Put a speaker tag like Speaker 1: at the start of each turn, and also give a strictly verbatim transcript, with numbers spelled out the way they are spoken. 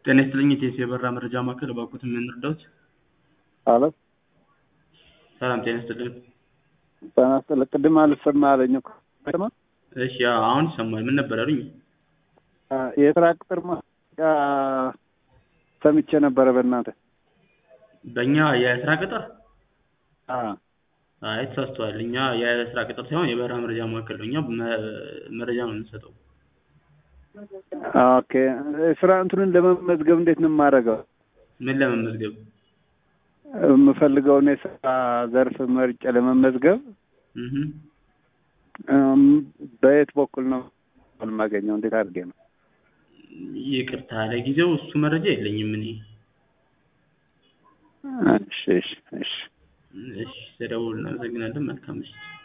Speaker 1: ጤና ይስጥልኝ የኢቲኤስ የበረራ መረጃ ማዕከል እባክዎትን ምን ልርዳዎት?
Speaker 2: አሎ
Speaker 1: ሰላም ጤና ይስጥልኝ።
Speaker 2: ጤና ይስጥልኝ። ቅድም አልሰማ አለኝ እኮ አይሰማ?
Speaker 1: እሺ አሁን ይሰማል። ምን ነበር ያሉኝ?
Speaker 2: የስራ ቅጥር ማስታወቂያ ሰምቼ ነበረ በእናንተ።
Speaker 1: በእኛ የስራ ቅጥር?
Speaker 2: አዎ።
Speaker 1: አይ ተሳስተዋል። እኛ የስራ ቅጥር ሳይሆን የበረራ መረጃ ማዕከል ነው። እኛ መረጃ ነው የምንሰጠው።
Speaker 2: ኦኬ። ስራ እንትኑን ለመመዝገብ እንዴት ነው የማደርገው?
Speaker 1: ምን ለመመዝገብ?
Speaker 2: የምፈልገውን የስራ ዘርፍ መርጬ ለመመዝገብ
Speaker 1: እህ
Speaker 2: በየት በኩል ነው የማገኘው? እንዴት አድርጌ ነው?
Speaker 1: ይቅርታ ለጊዜው እሱ መረጃ የለኝም እኔ።
Speaker 2: እሺ እሺ እሺ
Speaker 1: እሺ ስለደወሉ እናመሰግናለን። መልካም ምሽት።